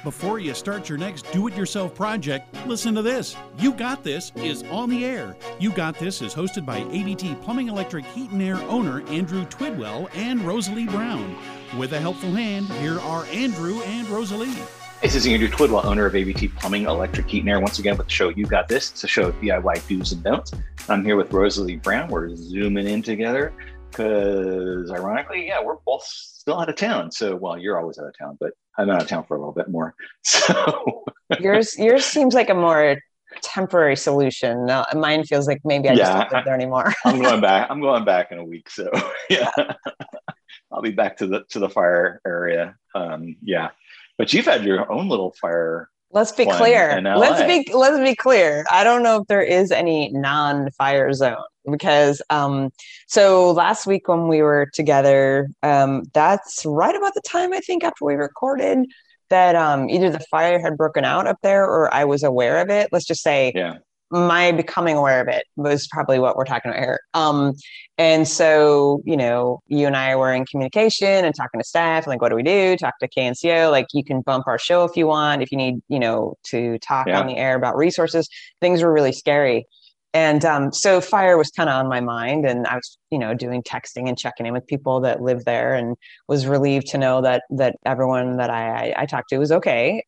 Before you start your next do-it-yourself project, listen to this. You Got This is on the air. You Got This is hosted by ABT Plumbing Electric Heat and Air owner Andrew Twidwell and Rosalie Brown. With a helpful hand, here are Andrew and Rosalie. This is Andrew Twidwell, owner of ABT Plumbing Electric Heat and Air, once again with the show You Got This. It's a show of DIY do's and don'ts. I'm here with Rosalie Brown. We're zooming in together because, ironically, we're both still out of town. So, well, you're always out of town, but I'm out of town for a little bit more. So yours seems like a more temporary solution. No, mine feels like maybe I just don't live there anymore. I'm going back in a week. So yeah, I'll be back to the fire area. But you've had your own little fire. Let's be clear. Let's be clear. I don't know if there is any non-fire zone because so last week when we were together, that's right about the time I think after we recorded that either the fire had broken out up there or I was aware of it. Let's just say my becoming aware of it was probably what we're talking about here. And so, you and I were in communication and talking to staff, like, what do we do? Talk to KNCO, like you can bump our show if you want, if you need, to talk on the air about resources. Things were really scary. And so fire was kind of on my mind, and I was, doing texting and checking in with people that live there, and was relieved to know that everyone that I talked to was okay.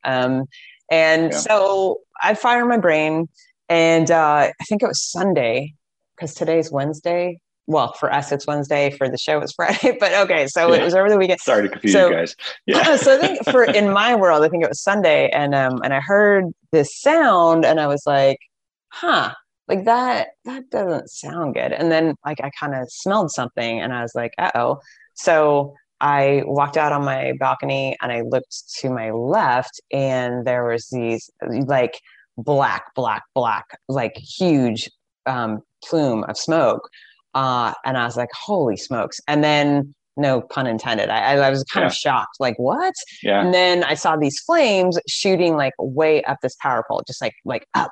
So I fired my brain, and I think it was Sunday because today's Wednesday. Well, for us, it's Wednesday. For the show, it's Friday. But okay, so it was over the weekend. Sorry to confuse you guys. Yeah. So I think in my world, I think it was Sunday, and I heard this sound, and I was like, "Huh." Like that doesn't sound good. And then like I kind of smelled something and I was like, uh-oh. So I walked out on my balcony and I looked to my left and there was these like black, like huge plume of smoke. And I was like, holy smokes. And then no pun intended. I was kind of shocked, like what? Yeah. And then I saw these flames shooting like way up this power pole, just like up.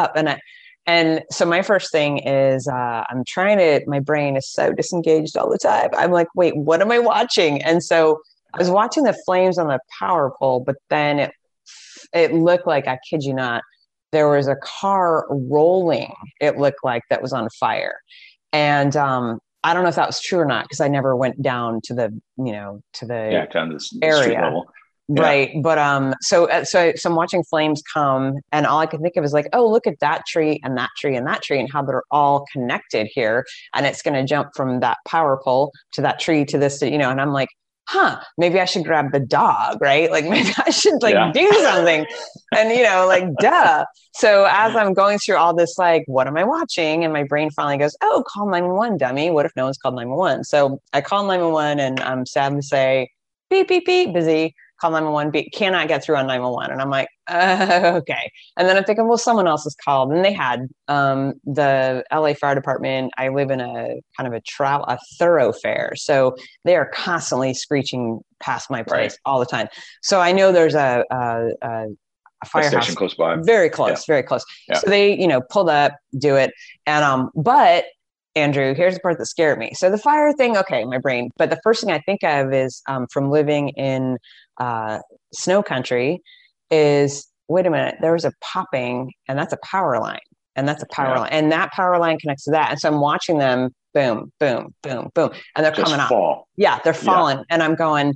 And so my first thing is my brain is so disengaged all the time. I'm like, wait, what am I watching? And so I was watching the flames on the power pole, but then it looked like, I kid you not, there was a car rolling. It looked like that was on fire. And I don't know if that was true or not, because I never went down to the, down to the area. Street level. Yeah. Right. But, so I'm watching flames come and all I could think of is like, oh, look at that tree and that tree and that tree and how they're all connected here. And it's going to jump from that power pole to that tree to this, and I'm like, maybe I should grab the dog, right? Like maybe I should do something and, duh. So as I'm going through all this, like, what am I watching? And my brain finally goes, oh, call 911, dummy. What if no one's called 911? So I call 911 and I'm sad to say, beep, beep, beep, busy. Call 911, cannot get through on 911. And I'm like, okay. And then I'm thinking, well, someone else has called. And they had the LA Fire Department. I live in a kind of a thoroughfare. So they are constantly screeching past my place all the time. So I know there's a firehouse station close by. Very close. Yeah. So they, pulled up, do it. And, but Andrew, here's the part that scared me. So the fire thing, okay, my brain. But the first thing I think of is from living in snow country is, wait a minute, there was a popping and that's a power line. And that's a power line. And that power line connects to that. And so I'm watching them, boom, boom, boom, boom. And they're just coming up. Yeah, they're falling. And I'm going,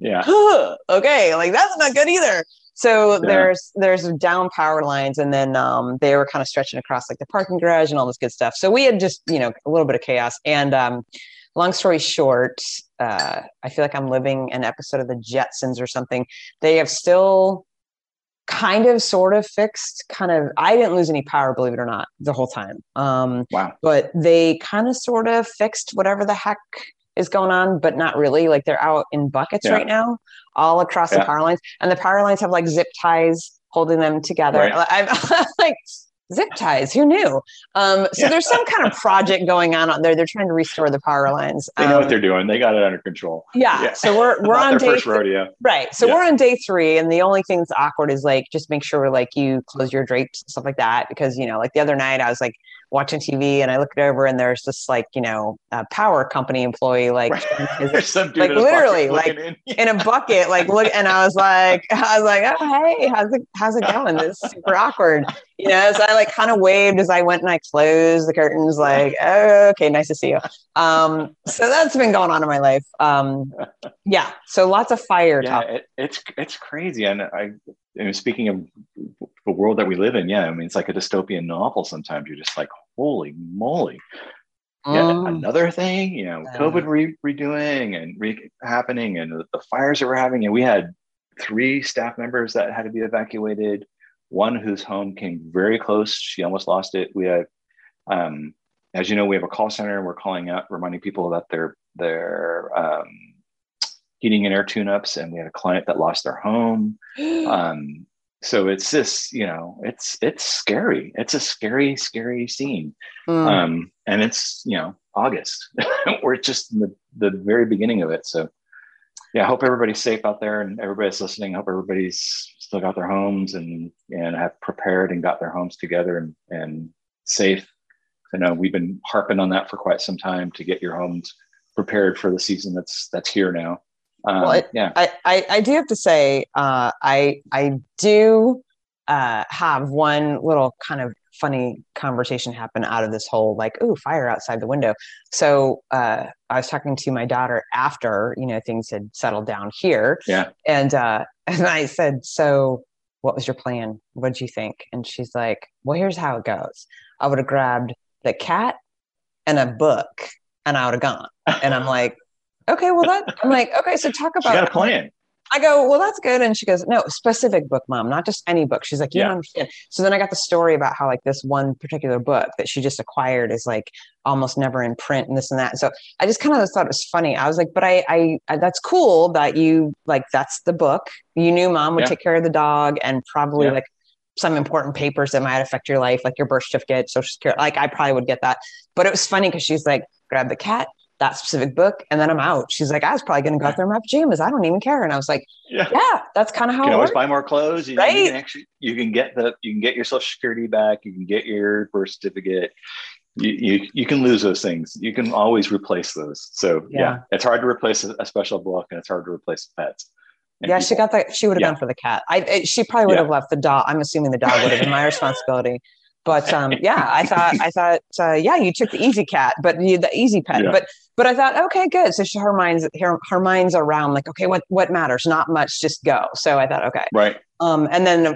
okay, like that's not good either. So there's down power lines, and then they were kind of stretching across like the parking garage and all this good stuff. So we had just, a little bit of chaos. And long story short, I feel like I'm living an episode of the Jetsons or something. They have still kind of sort of fixed I didn't lose any power, believe it or not, the whole time. Wow. But they kind of sort of fixed whatever the heck is going on, but not really. Like they're out in buckets right now, all across the power lines, and the power lines have like zip ties holding them together. Right. I'm like, zip ties, who knew? So there's some kind of project going on there. They're trying to restore the power lines. They know what they're doing. They got it under control. Yeah. So we're on day first rodeo. Right. So we're on day 3, and the only thing that's awkward is like just make sure like you close your drapes and stuff like that, because like the other night I was like watching TV, and I looked over, and there's this like, a power company employee, like, There's some dude like in a literally bucket like looking in a bucket, like look, and I was like, oh, hey, how's it going? This is super awkward, so I like kind of waved as I went, and I closed the curtains, like, oh, okay, nice to see you. So that's been going on in my life. Yeah, so lots of fire talk. It's crazy. And speaking of the world that we live in, I mean, it's like a dystopian novel. Sometimes you're just like, holy moly. Another thing, COVID redoing and happening, and the fires that we're having. And we had 3 staff members that had to be evacuated. One whose home came very close. She almost lost it. We have, as you know, we have a call center. We're calling out, reminding people about their heating and air tune-ups, and we had a client that lost their home. So it's just, it's scary. It's a scary, scary scene. And it's, August. We're just in the very beginning of it. So I hope everybody's safe out there, and everybody's listening. I hope everybody's still got their homes and have prepared and got their homes together and safe. I know we've been harping on that for quite some time, to get your homes prepared for the season that's here now. I do have to say, I do have one little kind of funny conversation happen out of this whole, like, ooh, fire outside the window. So I was talking to my daughter after, things had settled down here. Yeah. And I said, so what was your plan? What did you think? And she's like, well, here's how it goes. I would have grabbed the cat and a book, and I would have gone. And I'm like, okay, well I'm like, okay, so talk about. She got a plan. I go, well, that's good. And she goes, no, specific book, Mom, not just any book. She's like, you don't understand. So then I got the story about how, like, this one particular book that she just acquired is like almost never in print, and this and that. So I just kind of thought it was funny. I was like, but I that's cool that you, like, that's the book. You knew Mom would take care of the dog, and probably like some important papers that might affect your life, like your birth certificate, Social Security. Like, I probably would get that. But it was funny because she's like, grab the cat, that specific book, and then I'm out. She's like, I was probably going to go out there in my pajamas. I don't even care. And I was like, yeah, that's kind of how you can it always works. buy more clothes. Right? You can get your Social Security back. You can get your birth certificate. You can lose those things. You can always replace those. So it's hard to replace a special book, and it's hard to replace pets. Yeah, she got that. She would have gone for the cat. She probably would have left the dog. I'm assuming the dog would have been my responsibility. But I thought, you took the easy cat, but the easy pet. Yeah. But I thought, okay, good. So her mind's around, like, okay, what matters? Not much, just go. So I thought, okay, right. And then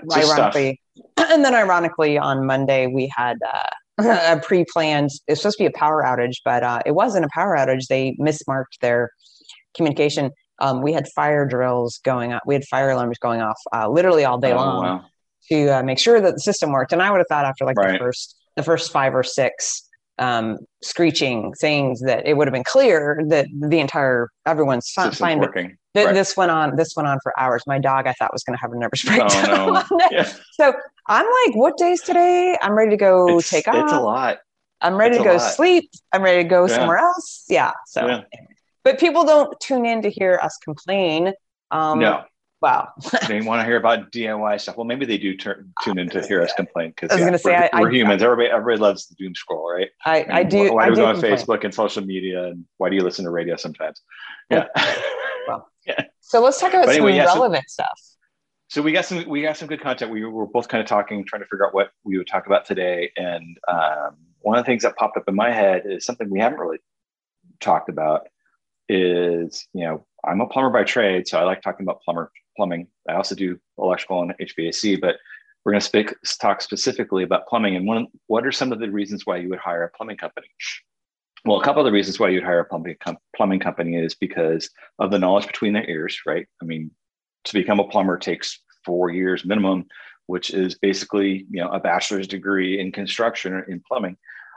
ironically, on Monday we had a pre-planned. It's supposed to be a power outage, but it wasn't a power outage. They mismarked their communication. We had fire drills going on. We had fire alarms going off literally all day long. Wow. To make sure that the system worked. And I would have thought after like the first 5 or 6 screeching things that it would have been clear that everyone's fine. Working. This went on for hours. My dog, I thought, was going to have a nervous breakdown. Oh, no. Yeah. So I'm like, what day's today? I'm ready to go take off. It's a lot. I'm ready to go sleep. I'm ready to go somewhere else. Yeah. So, anyway. But people don't tune in to hear us complain. No. Wow. They want to hear about DIY stuff. Well, maybe they do tune in to hear us complain, because we're humans. Everybody loves the doom scroll, right? I do. Why do we go on complain. Facebook and social media, and why do you listen to radio sometimes? Yeah. Well, so let's talk about some relevant stuff. So we got some good content. We were both kind of trying to figure out what we would talk about today. And one of the things that popped up in my head is something we haven't really talked about. Is, I'm a plumber by trade, so I like talking about plumbing. I also do electrical and HVAC, but we're going to talk specifically about plumbing. And what are some of the reasons why you would hire a plumbing company? Well, a couple of the reasons why you'd hire a plumbing company is because of the knowledge between their ears, right? I mean, to become a plumber takes 4 years minimum, which is basically, a bachelor's degree in construction or in plumbing.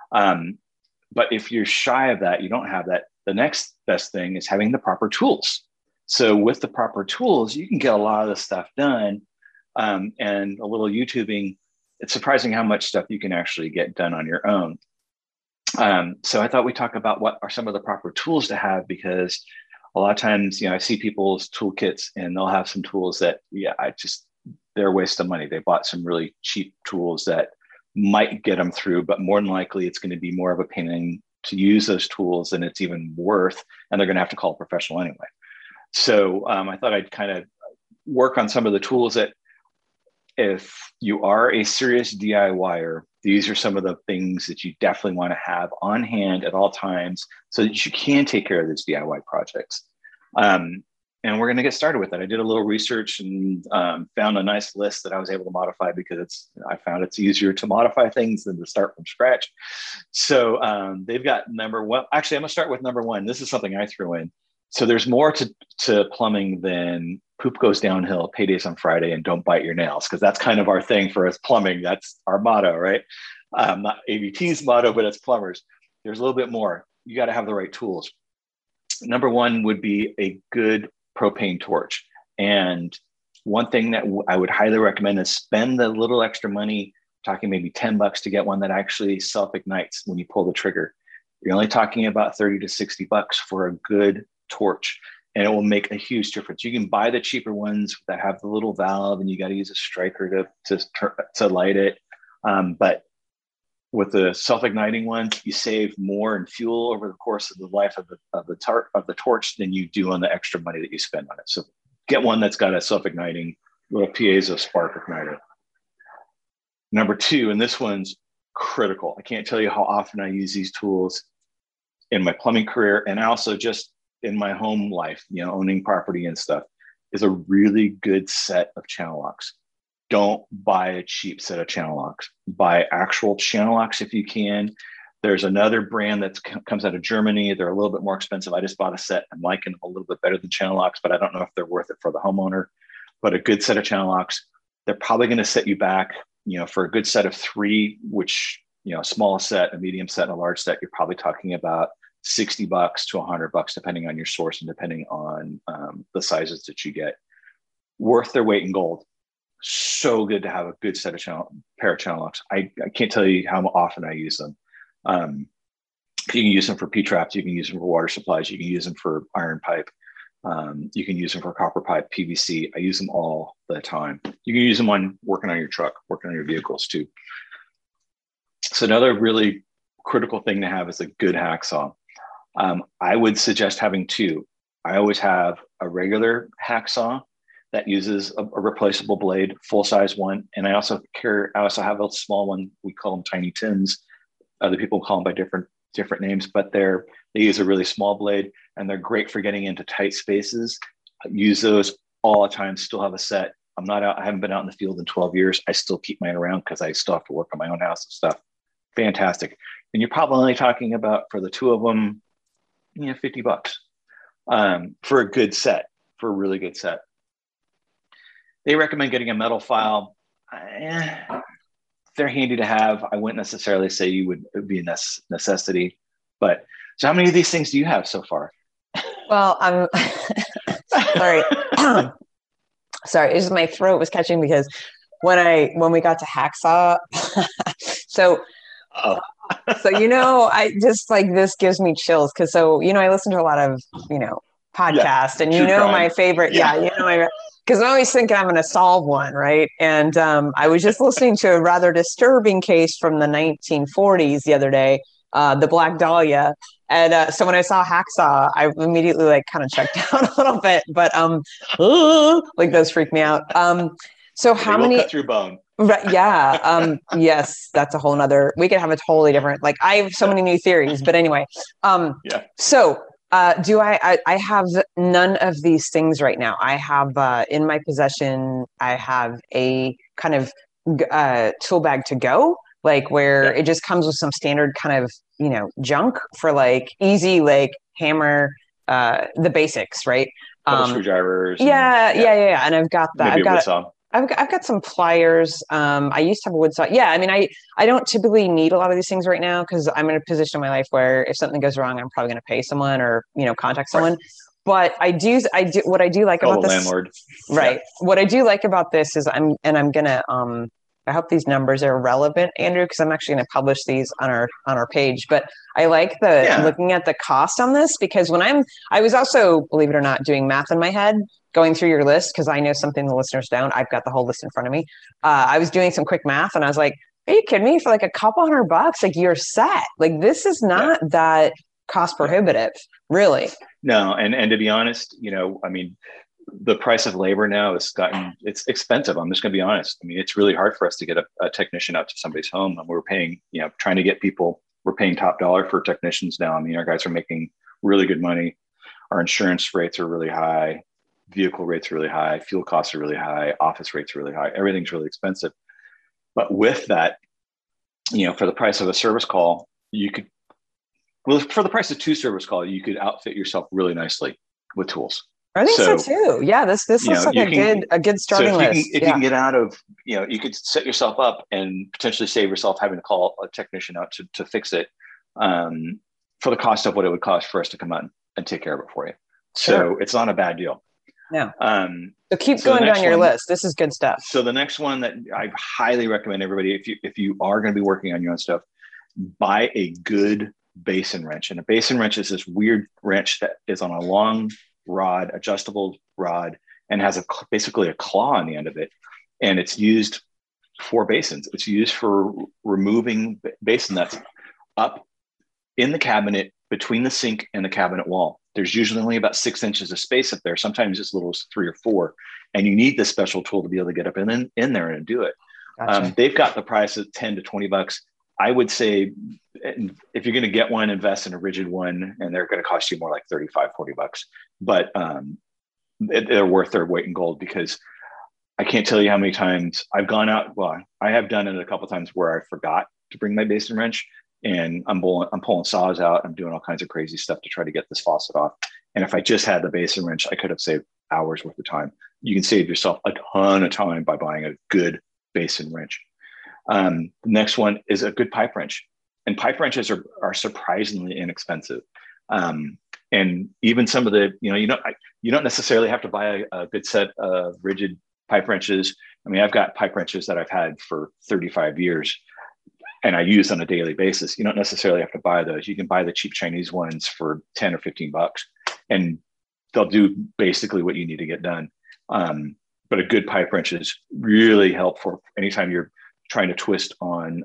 But if you're shy of that, you don't have that. The next best thing is having the proper tools. So with the proper tools, you can get a lot of the stuff done. And a little YouTubing, it's surprising how much stuff you can actually get done on your own. So I thought we'd talk about what are some of the proper tools to have, because a lot of times, I see people's toolkits and they'll have some tools that, they're a waste of money. They bought some really cheap tools that might get them through, but more than likely it's going to be more of a pain to use those tools than it's even worth, and they're going to have to call a professional anyway. So I thought I'd kind of work on some of the tools that, if you are a serious DIYer, these are some of the things that you definitely want to have on hand at all times so that you can take care of these DIY projects. And we're going to get started with it. I did a little research and found a nice list that I was able to modify because I found it's easier to modify things than to start from scratch. So they've got number one. Actually, I'm going to start with number one. This is something I threw in. So there's more to plumbing than poop goes downhill, paydays on Friday, and don't bite your nails, because that's kind of our thing for us plumbing. That's our motto, right? Not ABT's motto, but it's plumbers. There's a little bit more. You got to have the right tools. Number one would be a good propane torch. And one thing that I would highly recommend is spend the little extra money, talking maybe $10 to get one that actually self-ignites when you pull the trigger. You're only talking about $30 to $60 for a good torch, and it will make a huge difference. You can buy the cheaper ones that have the little valve, and you got to use a striker to light it. But with the self-igniting ones, you save more in fuel over the course of the life of the torch than you do on the extra money that you spend on it. So get one that's got a self-igniting little piezo spark igniter. Number two, and this one's critical. I can't tell you how often I use these tools in my plumbing career, and also just in my home life, owning property and stuff, is a really good set of channel locks. Don't buy a cheap set of channel locks. Buy actual channel locks if you can. There's another brand that comes out of Germany. They're a little bit more expensive. I just bought a set. I'm liking them a little bit better than channel locks, but I don't know if they're worth it for the homeowner. But a good set of channel locks, they're probably going to set you back, for a good set of three, which, a small set, a medium set, and a large set, you're probably talking about $60 to $100, depending on your source and depending on the sizes that you get. Worth their weight in gold. So good to have a good set of pair of channel locks. I can't tell you how often I use them. You can use them for P-traps. You can use them for water supplies. You can use them for iron pipe. You can use them for copper pipe, PVC. I use them all the time. You can use them on working on your truck, working on your vehicles too. So another really critical thing to have is a good hacksaw. I would suggest having two. I always have a regular hacksaw that uses a replaceable blade, full-size one, and I also have a small one. We call them Tiny Tims. Other people call them by different names, but they use a really small blade, and they're great for getting into tight spaces. I use those all the time. Still have a set. I haven't been out in the field in 12 years. I still keep mine around because I still have to work on my own house and stuff. Fantastic. And you're probably only talking about, for the two of them, $50 for a good set, for a really good set. They recommend getting a metal file. They're handy to have. I wouldn't necessarily say it would be a necessity. But so how many of these things do you have so far? Well, I'm sorry. Sorry, it's just my throat was catching because when we got to hacksaw, so I just this gives me chills because I listen to a lot of podcasts, and my favorite, because I'm always thinking I'm going to solve one, right? And I was just listening to a rather disturbing case from the 1940s the other day, the Black Dahlia. And so when I saw hacksaw, I immediately kind of checked out a little bit, but those freak me out. So how many cut through bone? Right, yeah. Yes, that's a whole nother. We could have a totally different. I have so many new theories, but anyway. So I have none of these things right now. I have in my possession, I have a kind of tool bag to go, where it just comes with some standard kind of junk for easy hammer, the basics, right? Screwdrivers. Yeah. And I've got that. Maybe a wood saw. I've got some pliers. I used to have a wood saw. Yeah, I mean, I don't typically need a lot of these things right now because I'm in a position in my life where if something goes wrong, I'm probably going to pay someone or contact someone. Right. But I do what I do like about this. Landlord. Right. Yeah. What I do like about this is I'm gonna I hope these numbers are relevant, Andrew, because I'm actually going to publish these on our page. But I like looking at the cost on this because I was also, believe it or not, doing math in my head, going through your list because I know something the listeners don't. I've got the whole list in front of me. I was doing some quick math and I was like, Are you kidding me? For like a couple $100, like you're set. Like this is not that cost prohibitive, really. No, and to be honest, I mean, the price of labor now it's expensive. I'm just going to be honest. I mean, it's really hard for us to get a technician out to somebody's home, and we're paying, trying to get people. We're paying top dollar for technicians now. I mean, our guys are making really good money. Our insurance rates are really high. Vehicle rates are really high. Fuel costs are really high. Office rates are really high. Everything's really expensive. But with that, for the price of a service call, for the price of 2 service calls, you could outfit yourself really nicely with tools. I think so too. Yeah, this looks like a good starting list. If you can get out of, you could set yourself up and potentially save yourself having to call a technician out to fix it for the cost of what it would cost for us to come out and take care of it for you. Sure. So it's not a bad deal. Yeah. So keep going down your list. This is good stuff. So the next one that I highly recommend everybody, if you are going to be working on your own stuff, buy a good basin wrench. And a basin wrench is this weird wrench that is on a long rod, adjustable rod, and has basically a claw on the end of it. And it's used for basins. It's used for removing basin that's up in the cabinet between the sink and the cabinet wall. There's usually only about 6 inches of space up there, sometimes as little as 3 or 4. And you need this special tool to be able to get up in there and do it. Gotcha. They've got the price of $10 to $20. I would say if you're going to get one, invest in a rigid one, and they're going to cost you more like $35, $40. But they're worth their weight in gold, because I can't tell you how many times I've gone out. Well, I have done it a couple of times where I forgot to bring my basin wrench, and I'm pulling saws out. I'm doing all kinds of crazy stuff to try to get this faucet off. And if I just had the basin wrench, I could have saved hours worth of time. You can save yourself a ton of time by buying a good basin wrench. The next one is a good pipe wrench, and pipe wrenches are surprisingly inexpensive. And even some of the, you don't necessarily have to buy a good set of rigid pipe wrenches. I mean, I've got pipe wrenches that I've had for 35 years and I use on a daily basis. You don't necessarily have to buy those. You can buy the cheap Chinese ones for 10 or 15 bucks, and they'll do basically what you need to get done. But a good pipe wrench is really helpful anytime you're trying to twist on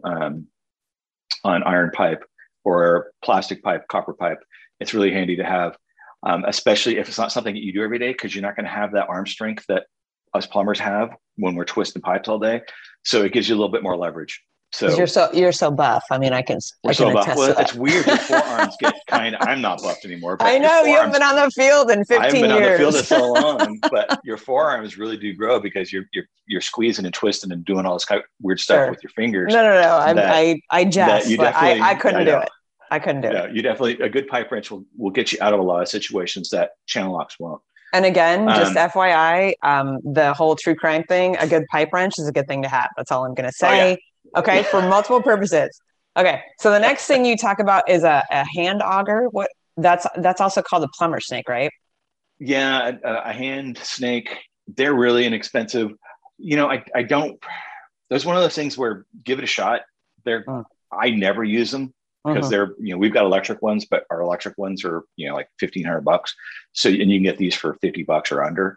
iron pipe or plastic pipe, copper pipe. It's really handy to have, especially if it's not something that you do every day, because you're not going to have that arm strength that us plumbers have when we're twisting pipes all day. So it gives you a little bit more leverage. So you're so buff. I mean, I can attest to that. It's weird. Your forearms get I'm not buffed anymore. But I know you haven't been on the field in 15 years. I haven't been on the field in so long, but your forearms really do grow because you're squeezing and twisting and doing all this kind of weird stuff with your fingers. No. I jest, but I couldn't do it. I couldn't do it. Yeah, you definitely, a good pipe wrench will get you out of a lot of situations that channel locks won't. And again, just FYI, the whole true crime thing, a good pipe wrench is a good thing to have. That's all I'm going to say. Oh, yeah. Okay, for multiple purposes. Okay, so the next thing you talk about is a hand auger. That's also called a plumber snake, right? Yeah, a hand snake. They're really inexpensive. I don't. There's one of those things where give it a shot. I never use them because they're we've got electric ones, but our electric ones are like $1,500. So and you can get these for $50 or under.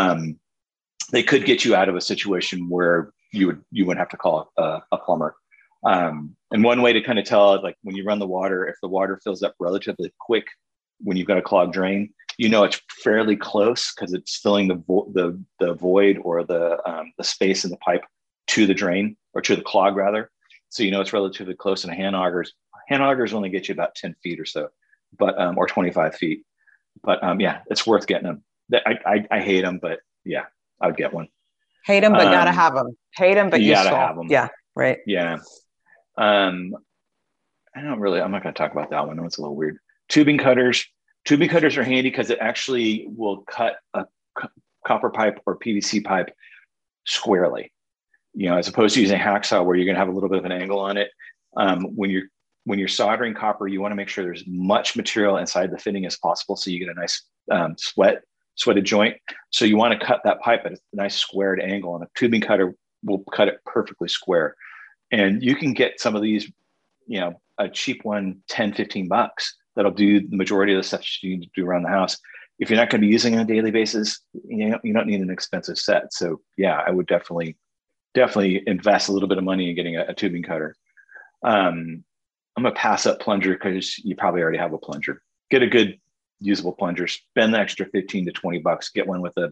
They could get you out of a situation where you wouldn't have to call a plumber. And one way to kind of tell, like when you run the water, if the water fills up relatively quick when you've got a clogged drain, it's fairly close because it's filling the void or the space in the pipe to the drain, or to the clog rather. So it's relatively close. And hand augers only get you about 10 feet or so, but or 25 feet. But yeah, it's worth getting them. I hate them, but yeah, I would get one. Hate them, but gotta have them. Hate them, but you gotta have them. Yeah, right. Yeah. I'm not going to talk about that one. It's a little weird. Tubing cutters. Tubing cutters are handy because it actually will cut a copper pipe or PVC pipe squarely. As opposed to using a hacksaw where you're going to have a little bit of an angle on it. When you're soldering copper, you want to make sure there's much material inside the fitting as possible, so you get a nice sweated joint. So you want to cut that pipe at a nice squared angle, and a tubing cutter will cut it perfectly square. And you can get some of these, a cheap one, $10, $15 that'll do the majority of the stuff you need to do around the house. If you're not going to be using it on a daily basis, you don't need an expensive set. So yeah, I would definitely definitely invest a little bit of money in getting a tubing cutter. I'm going to pass up plunger because you probably already have a plunger. Get a good usable plunger, spend the extra 15 to 20 bucks, get one with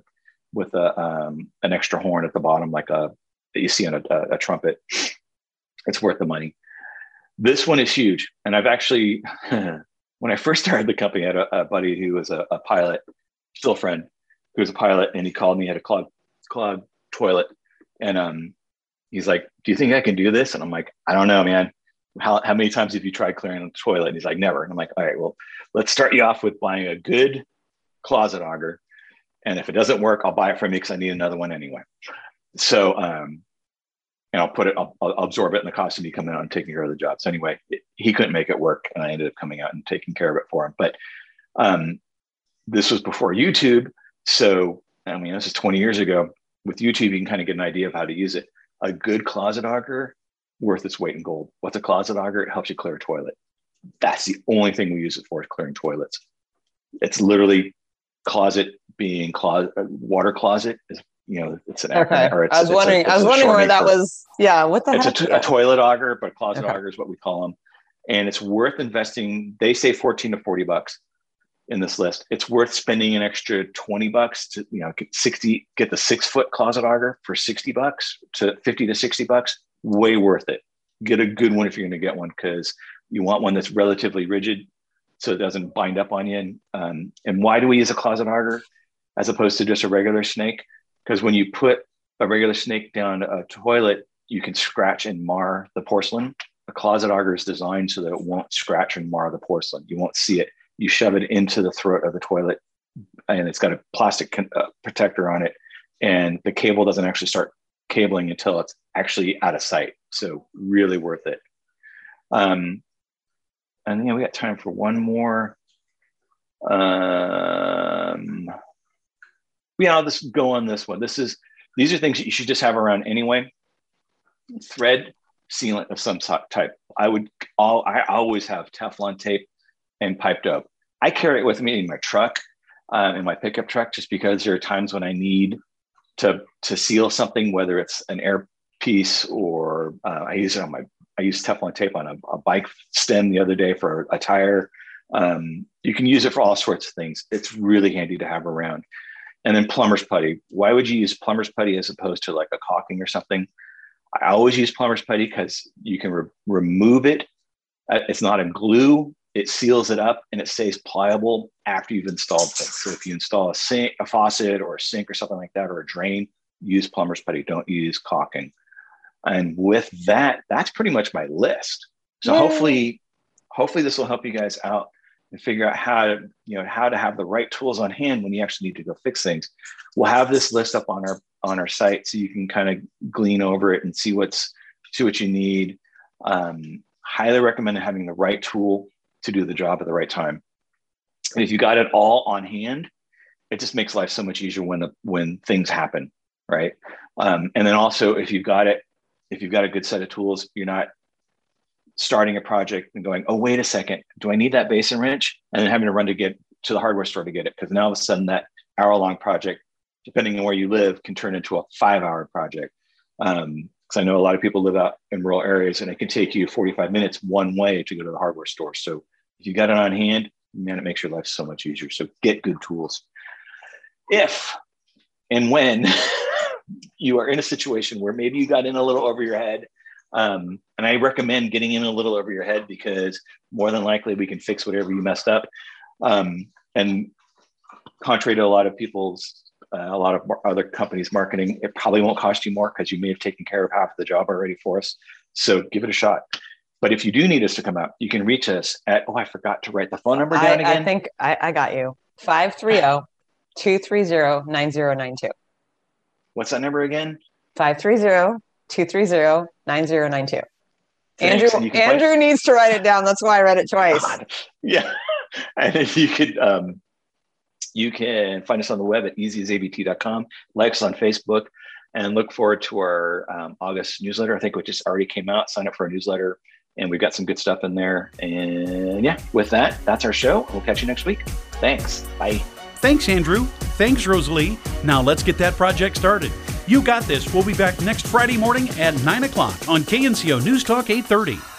an extra horn at the bottom, like that you see on a trumpet. It's worth the money. This one is huge. And I've actually, when I first started the company, I had a buddy who was a pilot, still a friend, who was a pilot, and he called me, had a clogged toilet. And he's like, do you think I can do this? And I'm like, I don't know, man. How many times have you tried clearing the toilet? And he's like, never. And I'm like, all right, well, let's start you off with buying a good closet auger. And if it doesn't work, I'll buy it from you because I need another one anyway. So, and I'll absorb it in the cost of me coming out and taking care of the job. So anyway, he couldn't make it work, and I ended up coming out and taking care of it for him. But this was before YouTube. So, I mean, this is 20 years ago. With YouTube, you can kind of get an idea of how to use it. A good closet auger, worth its weight in gold. What's a closet auger? It helps you clear a toilet. That's the only thing we use it for, is clearing toilets. It's literally closet being water closet is, it's an acronym. Or it's, I was wondering where that was. Yeah. What the heck? It's a toilet auger, but closet auger is what we call them. And it's worth investing. They say 14 to 40 bucks in this list. It's worth spending an extra 20 bucks to, get the 6-foot closet auger for 60 bucks to 50 to 60 bucks. Way worth it. Get a good one if you're going to get one, because you want one that's relatively rigid so it doesn't bind up on you. And why do we use a closet auger as opposed to just a regular snake? Because when you put a regular snake down a toilet, you can scratch and mar the porcelain. A closet auger is designed so that it won't scratch and mar the porcelain. You won't see it. You shove it into the throat of the toilet, and it's got a plastic protector on it, and the cable doesn't actually start cabling until it's actually out of sight. So really worth it. And we got time for one more. I'll just go on this one. These are things that you should just have around anyway. Thread sealant of some type. I always have Teflon tape and pipe dope. I carry it with me in my truck, in my pickup truck, just because there are times when I need to seal something, whether it's an air piece or I use Teflon tape on a bike stem the other day for a tire. You can use it for all sorts of things. It's really handy to have around. And then plumber's putty. Why would you use plumber's putty as opposed to like a caulking or something? I always use plumber's putty because you can remove it. It's not a glue. It seals it up and it stays pliable after you've installed things. So if you install a faucet or a sink or something like that, or a drain, use plumber's putty. Don't use caulking. And with that, that's pretty much my list. So hopefully this will help you guys out and figure out how to have the right tools on hand when you actually need to go fix things. We'll have this list up on our site so you can kind of glean over it and see what you need. Highly recommend having the right tool to do the job at the right time. And if you got it all on hand, it just makes life so much easier when things happen, right? And then also, if you've got a good set of tools, you're not starting a project and going, oh, wait a second, do I need that basin wrench? And then having to run to the hardware store to get it. Because now all of a sudden that hour-long project, depending on where you live, can turn into a 5-hour project. Because I know a lot of people live out in rural areas, and it can take you 45 minutes one way to go to the hardware store. So if you got it on hand, man, it makes your life so much easier. So get good tools. If and when you are in a situation where maybe you got in a little over your head, and I recommend getting in a little over your head, because more than likely we can fix whatever you messed up. And contrary to a lot of other companies' marketing, it probably won't cost you more because you may have taken care of half of the job already for us. So give it a shot. But if you do need us to come out, you can reach us at, I forgot to write the phone number down again. I think I got you. 530-230-9092. What's that number again? 530-230-9092. Andrew needs to write it down. That's why I read it twice. God. Yeah. And then you can find us on the web at easyasabt.com, like us on Facebook, and look forward to our August newsletter, I think, which just already came out. Sign up for our newsletter, and we've got some good stuff in there. And with that, that's our show. We'll catch you next week. Thanks. Bye. Thanks, Andrew. Thanks, Rosalie. Now let's get that project started. You Got This. We'll be back next Friday morning at 9 o'clock on KNCO News Talk 830.